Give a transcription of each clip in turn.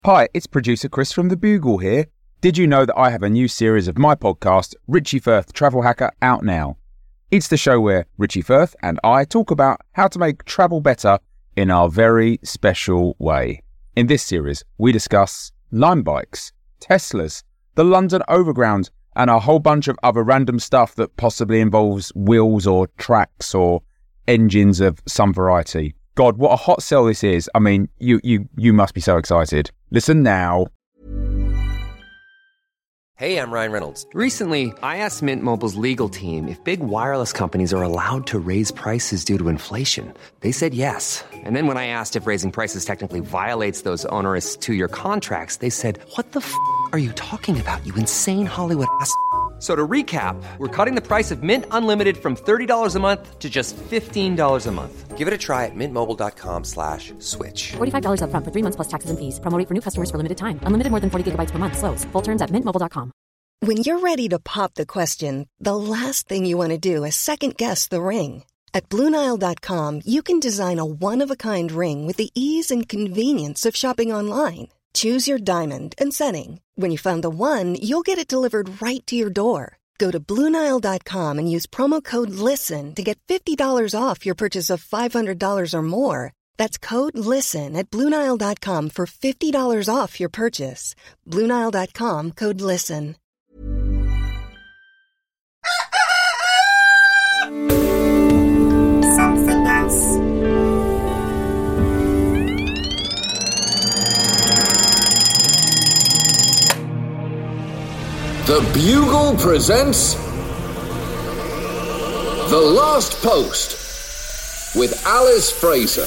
Hi, it's producer Chris from The Bugle here. Did you know that I have a new series of my podcast, Richie Firth Travel Hacker, out now? It's the show where Richie Firth and I talk about how to make travel better in our very special way. In this series, we discuss Lime bikes, Teslas, the London Overground, and a whole bunch of other random stuff that possibly involves wheels or tracks or engines of some variety. God, what a hot sell this is. I mean, you must be so excited. Listen now. Hey, I'm Ryan Reynolds. Recently, I asked Mint Mobile's legal team if big wireless companies are allowed to raise prices due to inflation. They said yes. And then when I asked if raising prices technically violates those onerous two-year contracts, they said, "What the f*** are you talking about, you insane Hollywood ass?" So to recap, we're cutting the price of Mint Unlimited from $30 a month to just $15 a month. Give it a try at mintmobile.com/switch. $45 up front for 3 months plus taxes and fees. Promo rate for new customers for limited time. Unlimited more than 40 gigabytes per month. Slows full terms at mintmobile.com. When you're ready to pop the question, the last thing you want to do is second-guess the ring. At BlueNile.com, you can design a one-of-a-kind ring with the ease and convenience of shopping online. Choose your diamond and setting. When you find the one, you'll get it delivered right to your door. Go to BlueNile.com and use promo code LISTEN to get $50 off your purchase of $500 or more. That's code LISTEN at BlueNile.com for $50 off your purchase. BlueNile.com, code LISTEN. Something else. The Bugle presents The Last Post with Alice Fraser.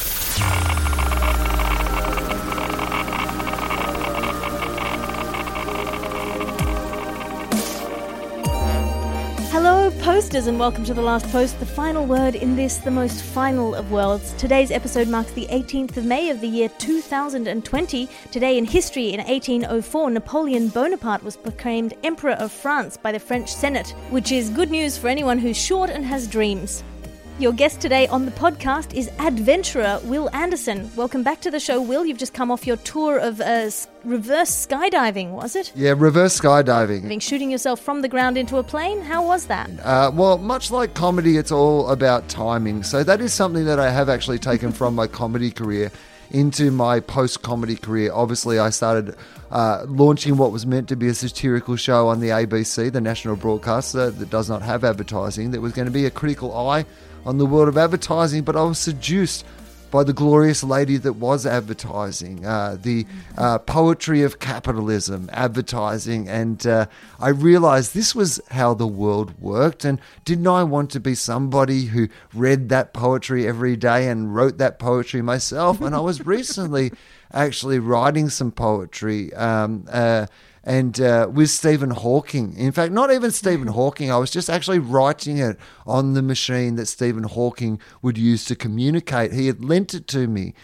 Hello, posters, and welcome to The Last Post, the final word in this, the most final of worlds. Today's episode marks the 18th of May of the year 2020. Today in history, in 1804, Napoleon Bonaparte was proclaimed Emperor of France by the French Senate, which is good news for anyone who's short and has dreams. Your guest today on the podcast is adventurer Will Anderson. Welcome back to the show, Will. You've just come off your tour of reverse skydiving, was it? Yeah, reverse skydiving. Shooting yourself from the ground into a plane? How was that? Well, much like comedy, it's all about timing. So that is something that I have actually taken from my comedy career into my post-comedy career. Obviously, I started launching what was meant to be a satirical show on the ABC, the national broadcaster that does not have advertising, that was going to be a critical eye on the world of advertising, but I was seduced by the glorious lady that was advertising, the poetry of capitalism, advertising, and I realized this was how the world worked, and didn't I want to be somebody who read that poetry every day and wrote that poetry myself? And I was recently actually writing some poetry, and with Stephen Hawking. In fact, not even Stephen Hawking. I was just actually writing it on the machine that Stephen Hawking would use to communicate. He had lent it to me,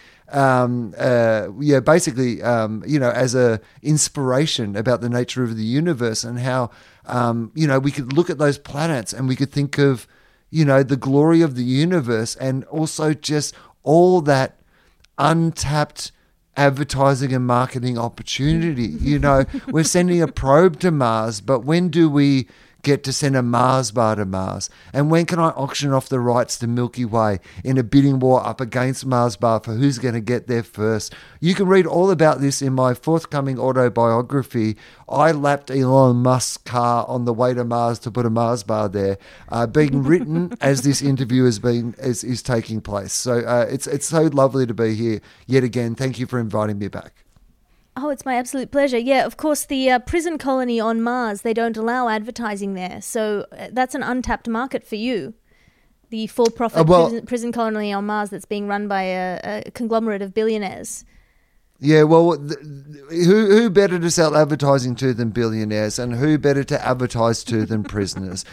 basically, as a inspiration about the nature of the universe and how, we could look at those planets and we could think of, the glory of the universe and also just all that untapped advertising and marketing opportunity. We're sending a probe to Mars, but when do we get to send a Mars bar to Mars? And when can I auction off the rights to Milky Way in a bidding war up against Mars bar for who's going to get there first? You can read all about this in my forthcoming autobiography. I lapped Elon Musk's car on the way to Mars to put a Mars bar there, being written as this interview is taking place. So it's so lovely to be here yet again. Thank you for inviting me back. Oh, it's my absolute pleasure. Yeah, of course, the prison colony on Mars, they don't allow advertising there. So that's an untapped market for you. The for-profit prison colony on Mars that's being run by a conglomerate of billionaires. Yeah, well, who better to sell advertising to than billionaires, and who better to advertise to than prisoners?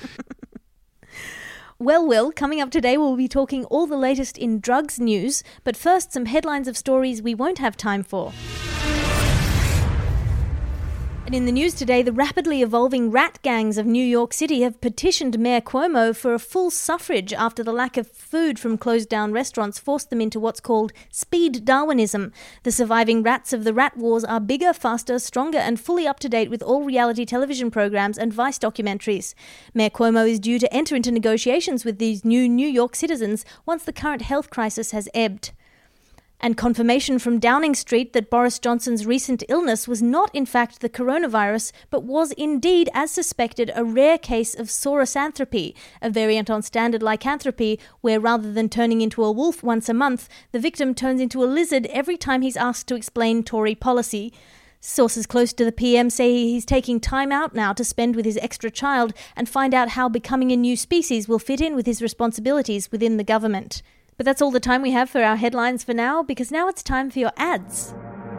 Well, Will, coming up today, we'll be talking all the latest in drugs news. But first, some headlines of stories we won't have time for. And in the news today, the rapidly evolving rat gangs of New York City have petitioned Mayor Cuomo for a full suffrage after the lack of food from closed-down restaurants forced them into what's called speed Darwinism. The surviving rats of the rat wars are bigger, faster, stronger and fully up-to-date with all reality television programs and Vice documentaries. Mayor Cuomo is due to enter into negotiations with these new New York citizens once the current health crisis has ebbed. And confirmation from Downing Street that Boris Johnson's recent illness was not in fact the coronavirus, but was indeed, as suspected, a rare case of saurosanthropy, a variant on standard lycanthropy, where rather than turning into a wolf once a month, the victim turns into a lizard every time he's asked to explain Tory policy. Sources close to the PM say he's taking time out now to spend with his extra child and find out how becoming a new species will fit in with his responsibilities within the government. But that's all the time we have for our headlines for now, because now it's time for your ads.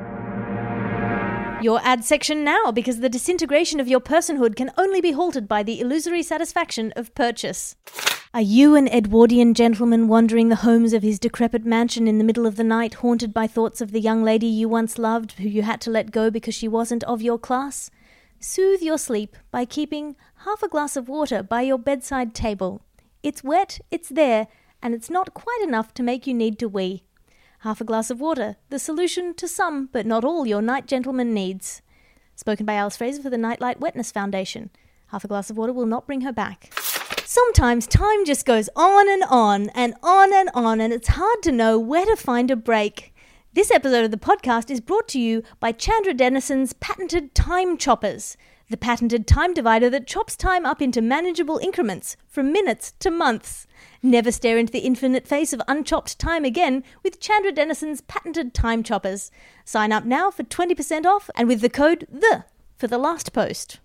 Your ad section now, because the disintegration of your personhood can only be halted by the illusory satisfaction of purchase. Are you an Edwardian gentleman wandering the homes of his decrepit mansion in the middle of the night, haunted by thoughts of the young lady you once loved, who you had to let go because she wasn't of your class? Soothe your sleep by keeping half a glass of water by your bedside table. It's wet, it's there, and it's not quite enough to make you need to wee. Half a glass of water, the solution to some but not all your night gentleman needs. Spoken by Alice Fraser for the Nightlight Wetness Foundation. Half a glass of water will not bring her back. Sometimes time just goes on and on and on and on, and it's hard to know where to find a break. This episode of the podcast is brought to you by Chandra Denison's patented Time Choppers, the patented time divider that chops time up into manageable increments, from minutes to months. Never stare into the infinite face of unchopped time again with Chandra Denison's patented Time Choppers. Sign up now for 20% off and with the code THE for the last post.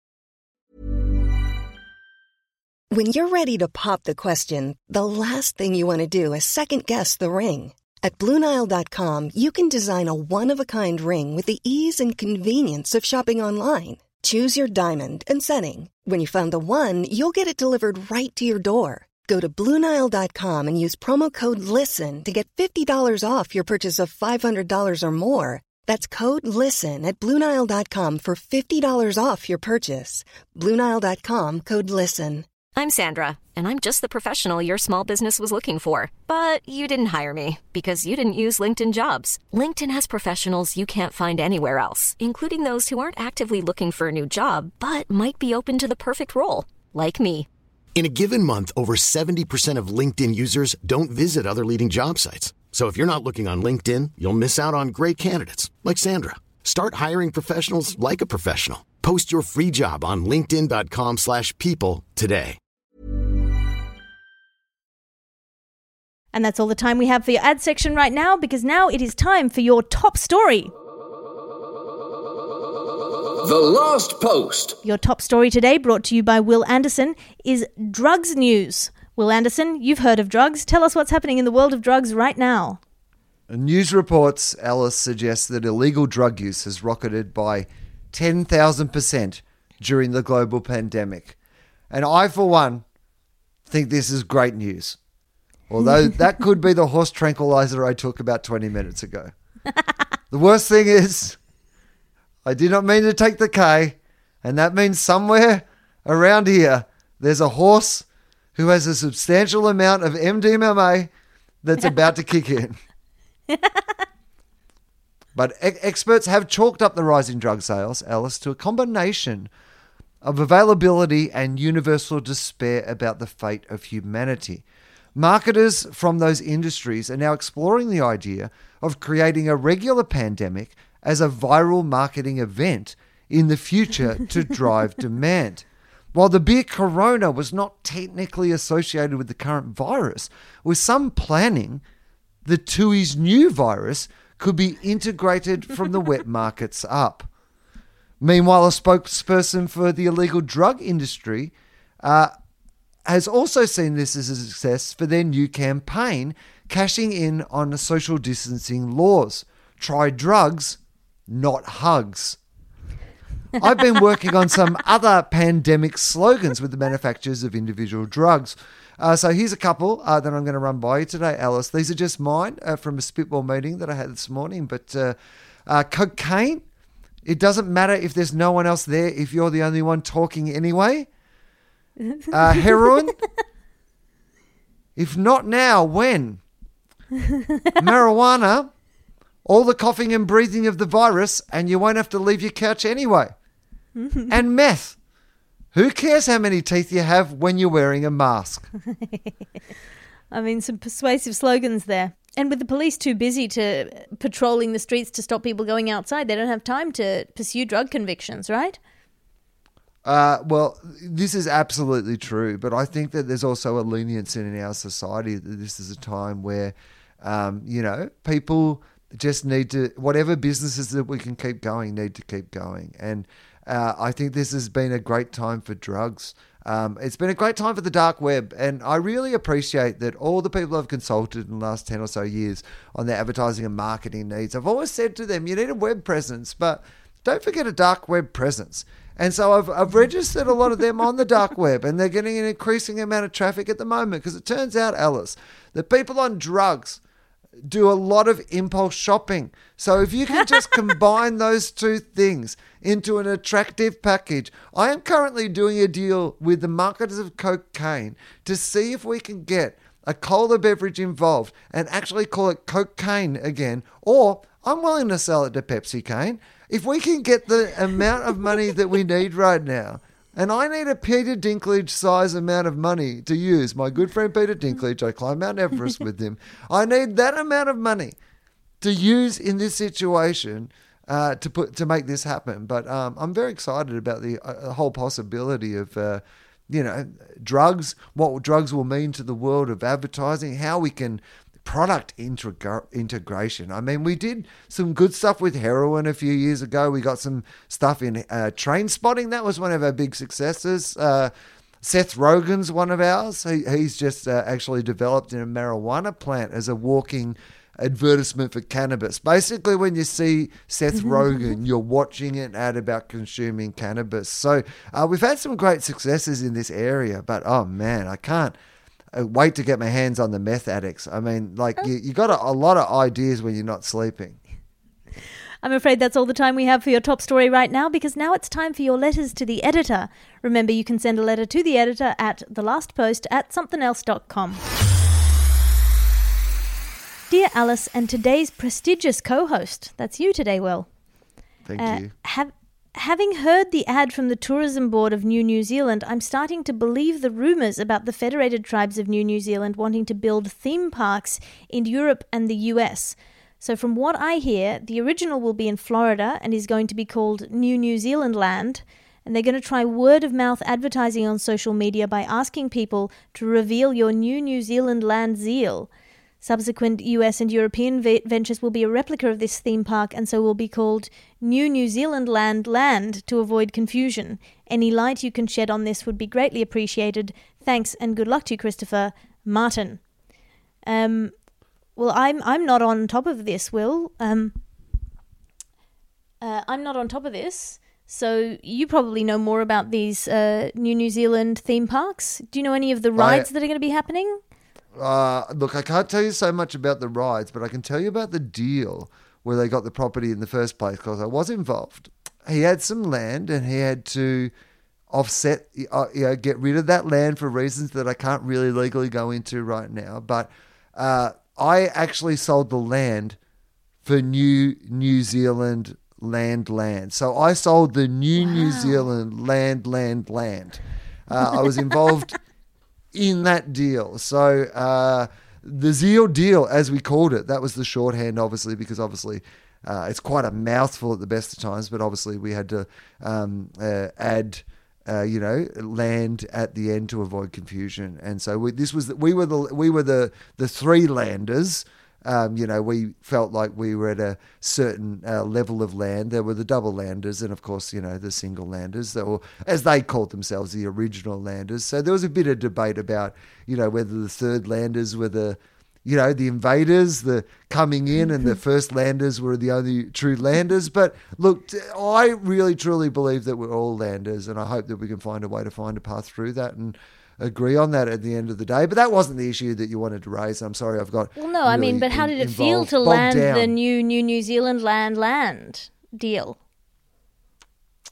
When you're ready to pop the question, the last thing you want to do is second-guess the ring. At BlueNile.com, you can design a one-of-a-kind ring with the ease and convenience of shopping online. Choose your diamond and setting. When you find the one, you'll get it delivered right to your door. Go to BlueNile.com and use promo code LISTEN to get $50 off your purchase of $500 or more. That's code LISTEN at BlueNile.com for $50 off your purchase. BlueNile.com, code LISTEN. I'm Sandra, and I'm just the professional your small business was looking for. But you didn't hire me because you didn't use LinkedIn Jobs. LinkedIn has professionals you can't find anywhere else, including those who aren't actively looking for a new job, but might be open to the perfect role, like me. In a given month, over 70% of LinkedIn users don't visit other leading job sites. So if you're not looking on LinkedIn, you'll miss out on great candidates like Sandra. Start hiring professionals like a professional. Post your free job on linkedin.com/people today. And that's all the time we have for your ad section right now, because now it is time for your top story. The Last Post. Your top story today, brought to you by Will Anderson, is drugs news. Will Anderson, you've heard of drugs. Tell us what's happening in the world of drugs right now. News reports, Alice, suggests that illegal drug use has rocketed by 10,000% during the global pandemic. And I, for one, think this is great news. Although that could be the horse tranquilizer I took about 20 minutes ago. The worst thing is, I did not mean to take the K, and that means somewhere around here there's a horse who has a substantial amount of MDMA that's about to kick in. But experts have chalked up the rise in drug sales, Alice, to a combination of availability and universal despair about the fate of humanity. Marketers from those industries are now exploring the idea of creating a regular pandemic as a viral marketing event in the future to drive demand. While the beer Corona was not technically associated with the current virus, with some planning, the TUI's new virus could be integrated from the wet markets up. Meanwhile, a spokesperson for the illegal drug industry has also seen this as a success for their new campaign, cashing in on the social distancing laws. Try drugs, not hugs. I've been working on some other pandemic slogans with the manufacturers of individual drugs. So here's a couple that I'm going to run by you today, Alice. These are just mine from a spitball meeting that I had this morning. But cocaine It doesn't matter if there's no one else there, if you're the only one talking anyway. Heroin? If not now, when? Marijuana? All the coughing and breathing of the virus, and you won't have to leave your couch anyway. And meth. Who cares how many teeth you have when you're wearing a mask? I mean, some persuasive slogans there. And with the police too busy to patrolling the streets to stop people going outside, they don't have time to pursue drug convictions, right? Well, this is absolutely true, but I think that there's also a leniency in our society that this is a time where, people just need to, whatever businesses that we can keep going, need to keep going. And I think this has been a great time for drugs. It's been a great time for the dark web, and I really appreciate that all the people I've consulted in the last 10 or so years on their advertising and marketing needs, I've always said to them, you need a web presence, but don't forget a dark web presence. And so I've registered a lot of them on the dark web, and they're getting an increasing amount of traffic at the moment, because it turns out, Alice, that people on drugs do a lot of impulse shopping. So if you can just combine those two things into an attractive package. I am currently doing a deal with the marketers of cocaine to see if we can get a cola beverage involved and actually call it cocaine again, or I'm willing to sell it to Pepsi Cane. If we can get the amount of money that we need right now, and I need a Peter Dinklage size amount of money to use. My good friend Peter Dinklage, I climbed Mount Everest with him. I need that amount of money to use in this situation to make this happen. But I'm very excited about the whole possibility of drugs, what drugs will mean to the world of advertising, how we can product integration. I mean, we did some good stuff with heroin a few years ago. We got some stuff in Train Spotting. That was one of our big successes. Seth Rogen's one of ours. He's just actually developed in a marijuana plant as a walking advertisement for cannabis. Basically, when you see Seth Rogen, you're watching an ad about consuming cannabis. So we've had some great successes in this area, but oh man, I can't wait to get my hands on the meth addicts. I mean, like, you got a lot of ideas when you're not sleeping. I'm afraid that's all the time we have for your top story right now, because now it's time for your letters to the editor. Remember, you can send a letter to the editor at thelastpost@somethingelse.com. Dear Alice and today's prestigious co-host, that's you today, Will. Thank you. Having heard the ad from the Tourism Board of New Zealand, I'm starting to believe the rumours about the Federated Tribes of New Zealand wanting to build theme parks in Europe and the US. So from what I hear, the original will be in Florida and is going to be called New Zealand Land, and they're going to try word-of-mouth advertising on social media by asking people to reveal your New Zealand Land zeal. Subsequent US and European ventures will be a replica of this theme park, and so will be called New Zealand Land to avoid confusion. Any light you can shed on this would be greatly appreciated. Thanks, and good luck to you, Christopher. Martin. Well, I'm not on top of this, Will. I'm not on top of this, so you probably know more about these New Zealand theme parks. Do you know any of the rides that are going to be happening? Look, I can't tell you so much about the rides, but I can tell you about the deal where they got the property in the first place, because I was involved. He had some land and he had to offset, get rid of that land for reasons that I can't really legally go into right now. But I actually sold the land for New Zealand land. So I sold the New Zealand land. I was involved in that deal. So the Zeal deal, as we called it, that was the shorthand, obviously, because it's quite a mouthful at the best of times, but obviously we had to add land at the end to avoid confusion. And so we were the three landers. We felt like we were at a certain level of land. There were the double landers and, of course, the single landers, or as they called themselves, the original landers. So there was a bit of debate about, whether the third landers were the invaders, the coming in, and the first landers were the only true landers. But look, I really, truly believe that we're all landers, and I hope that we can find a way to find a path through that and agree on that at the end of the day. But that wasn't the issue that you wanted to raise. I'm sorry, I've got Well, no, really I mean, but how did it feel to land the New Zealand land deal?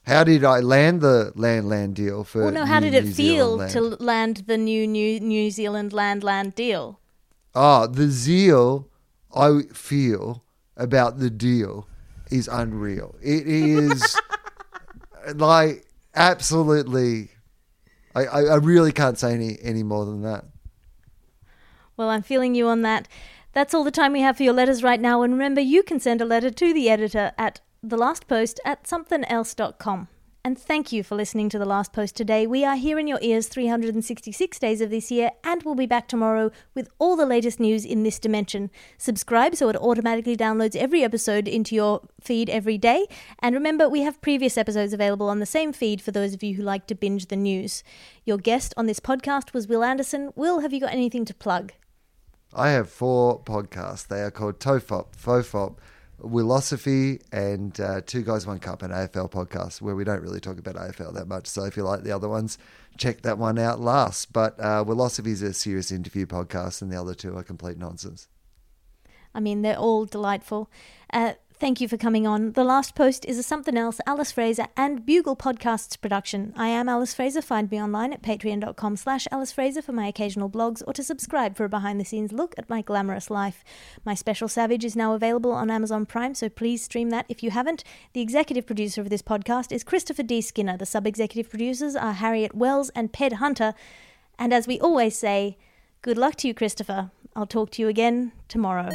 How did I land the land deal for? Well, no, how New did it New feel Zealand to land? land the New Zealand land deal? Oh, the zeal I feel about the deal is unreal. It is like absolutely. I really can't say any more than that. Well, I'm feeling you on that. That's all the time we have for your letters right now. And remember, you can send a letter to the editor at thelastpost@somethingelse.com. And thank you for listening to The Last Post today. We are here in your ears 366 days of this year, and we'll be back tomorrow with all the latest news in this dimension. Subscribe so it automatically downloads every episode into your feed every day. And remember, we have previous episodes available on the same feed for those of you who like to binge the news. Your guest on this podcast was Will Anderson. Will, have you got anything to plug? I have 4 podcasts. They are called TOFOP, FOFOP, Willosophy, and Two Guys, One Cup, an AFL podcast where we don't really talk about AFL that much. So if you like the other ones, check that one out last. But Willosophy is a serious interview podcast, and the other 2 are complete nonsense. I mean, they're all delightful. Thank you for coming on. The Last Post is a Something Else, Alice Fraser and Bugle Podcasts production. I am Alice Fraser. Find me online at patreon.com/Alice Fraser for my occasional blogs or to subscribe for a behind-the-scenes look at my glamorous life. My Special Savage is now available on Amazon Prime, so please stream that if you haven't. The executive producer of this podcast is Christopher D. Skinner. The sub-executive producers are Harriet Wells and Ped Hunter. And as we always say, good luck to you, Christopher. I'll talk to you again tomorrow.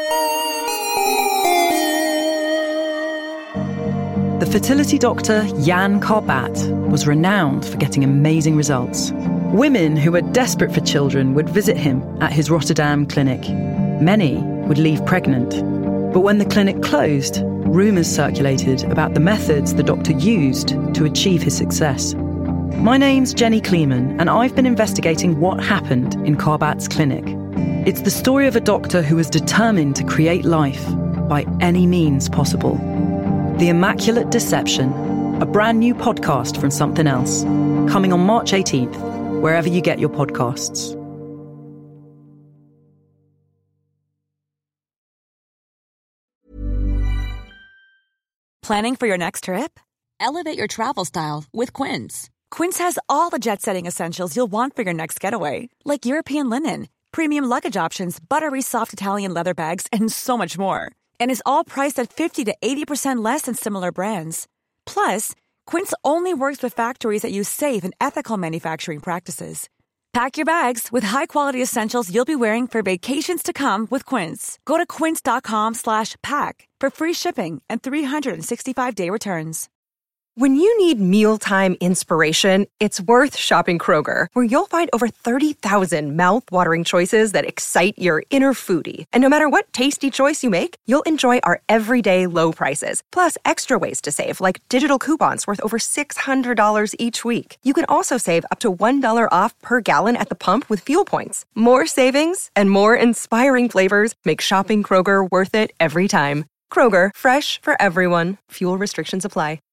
The fertility doctor Jan Karbat was renowned for getting amazing results. Women who were desperate for children would visit him at his Rotterdam clinic. Many would leave pregnant. But when the clinic closed, rumours circulated about the methods the doctor used to achieve his success. My name's Jenny Kleeman, and I've been investigating what happened in Karbat's clinic. It's the story of a doctor who was determined to create life by any means possible. The Immaculate Deception, a brand new podcast from Something Else, coming on March 18th, wherever you get your podcasts. Planning for your next trip? Elevate your travel style with Quince. Quince has all the jet-setting essentials you'll want for your next getaway, like European linen, premium luggage options, buttery soft Italian leather bags, and so much more. And is all priced at 50 to 80% less than similar brands. Plus, Quince only works with factories that use safe and ethical manufacturing practices. Pack your bags with high-quality essentials you'll be wearing for vacations to come with Quince. Go to quince.com/pack for free shipping and 365-day returns. When you need mealtime inspiration, it's worth shopping Kroger, where you'll find over 30,000 mouth-watering choices that excite your inner foodie. And no matter what tasty choice you make, you'll enjoy our everyday low prices, plus extra ways to save, like digital coupons worth over $600 each week. You can also save up to $1 off per gallon at the pump with fuel points. More savings and more inspiring flavors make shopping Kroger worth it every time. Kroger, fresh for everyone. Fuel restrictions apply.